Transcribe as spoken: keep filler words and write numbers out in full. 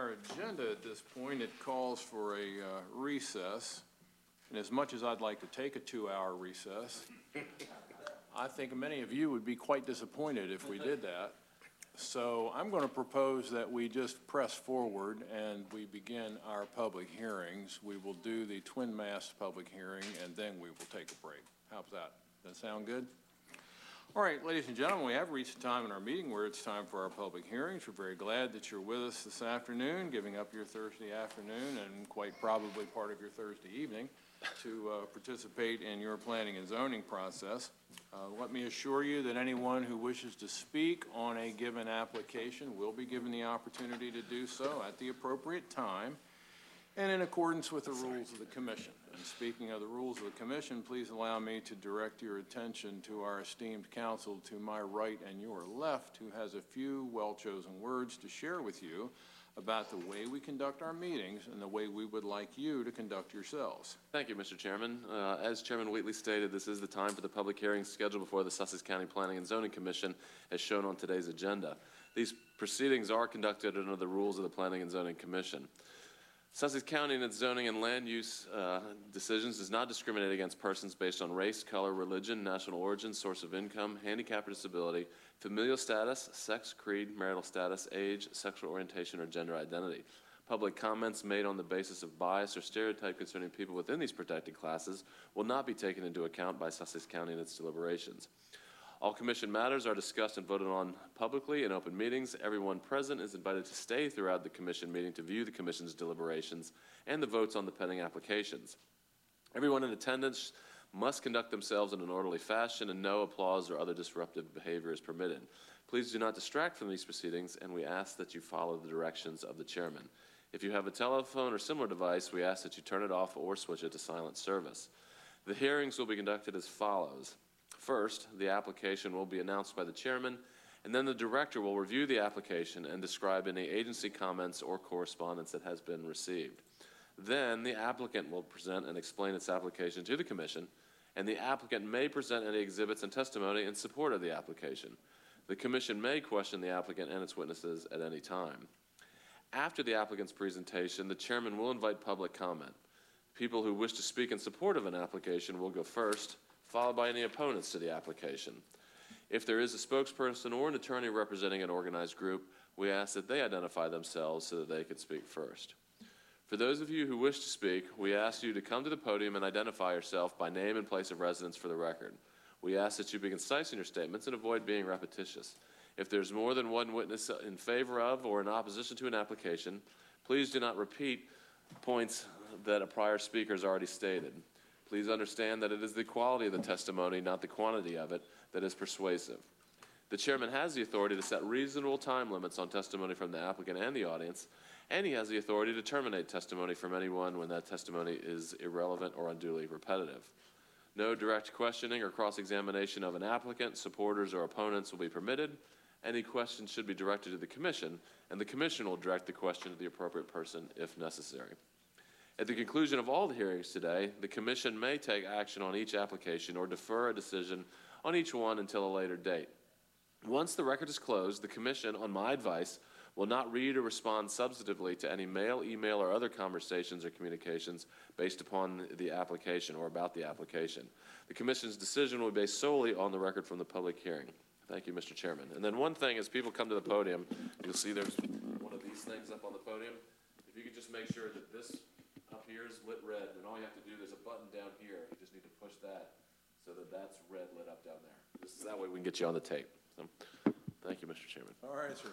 our agenda at this point, it calls for a uh, recess. And as much as I'd like to take a two-hour recess, I think many of you would be quite disappointed if we did that. So I'm going to propose that we just press forward and we begin our public hearings. We will do the Twin Mast public hearing and then we will take a break. How's that? Does that sound good? All right, ladies and gentlemen, we have reached a time in our meeting where it's time for our public hearings. We're very glad that you're with us this afternoon, giving up your Thursday afternoon and quite probably part of your Thursday evening to uh, participate in your planning and zoning process. Uh, let me assure you that anyone who wishes to speak on a given application will be given the opportunity to do so at the appropriate time and in accordance with the rules of the Commission. And speaking of the rules of the Commission, please allow me to direct your attention to our esteemed counsel to my right and your left, who has a few well-chosen words to share with you about the way we conduct our meetings and the way we would like you to conduct yourselves. Thank you, Mister Chairman. Uh, as Chairman Wheatley stated, this is the time for the public hearing scheduled before the Sussex County Planning and Zoning Commission as shown on today's agenda. These proceedings are conducted under the rules of the Planning and Zoning Commission. Sussex County in its zoning and land use uh, decisions does not discriminate against persons based on race, color, religion, national origin, source of income, handicap or disability, familial status, sex, creed, marital status, age, sexual orientation, or gender identity. Public comments made on the basis of bias or stereotype concerning people within these protected classes will not be taken into account by Sussex County in its deliberations. All Commission matters are discussed and voted on publicly in open meetings. Everyone present is invited to stay throughout the Commission meeting to view the Commission's deliberations and the votes on the pending applications. Everyone in attendance must conduct themselves in an orderly fashion and no applause or other disruptive behavior is permitted. Please do not distract from these proceedings, and we ask that you follow the directions of the Chairman. If you have a telephone or similar device, we ask that you turn it off or switch it to silent service. The hearings will be conducted as follows. First, the application will be announced by the Chairman, and then the Director will review the application and describe any agency comments or correspondence that has been received. Then the applicant will present and explain its application to the Commission, and the applicant may present any exhibits and testimony in support of the application. The Commission may question the applicant and its witnesses at any time. After the applicant's presentation, the Chairman will invite public comment. People who wish to speak in support of an application will go first, followed by any opponents to the application. If there is a spokesperson or an attorney representing an organized group, we ask that they identify themselves so that they could speak first. For those of you who wish to speak, we ask you to come to the podium and identify yourself by name and place of residence for the record. We ask that you be concise in your statements and avoid being repetitious. If there's more than one witness in favor of or in opposition to an application, please do not repeat points that a prior speaker has already stated. Please understand that it is the quality of the testimony, not the quantity of it, that is persuasive. The Chairman has the authority to set reasonable time limits on testimony from the applicant and the audience, and he has the authority to terminate testimony from anyone when that testimony is irrelevant or unduly repetitive. No direct questioning or cross-examination of an applicant, supporters, or opponents will be permitted. Any questions should be directed to the Commission, and the Commission will direct the question to the appropriate person if necessary. At the conclusion of all the hearings today, the Commission may take action on each application or defer a decision on each one until a later date. Once the record is closed, the Commission, on my advice, will not read or respond substantively to any mail, email, or other conversations or communications based upon the application or about the application. The Commission's decision will be based solely on the record from the public hearing. Thank you, Mister Chairman. And then one thing, as people come to the podium, you'll see there's one of these things up on the podium. If you could just make sure that this up here is lit red, and all you have to do, there's a button down here. You just need to push that so that that's red lit up down there. This is that way we can get you on the tape. So, thank you, Mister Chairman. All right, sir.